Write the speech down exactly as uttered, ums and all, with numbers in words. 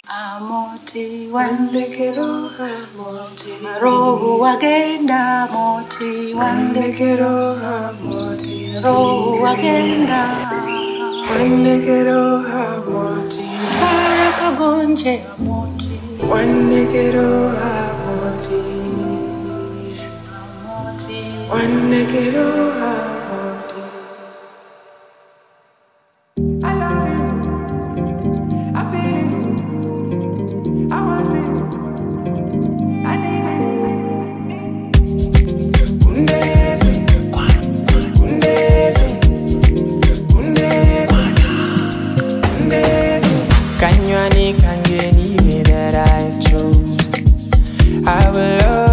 Amoti wandekero amoti roho wagenda amoti wandekero amoti roho wagenda wandekero amoti twara kagonje amoti wandekero amoti amoti wandekero amoti. I love you, I feel you, I want you, I need you. Kundezi, kundezi, kundezi, kundezi. Kanywani kangeni way that I chose. I will love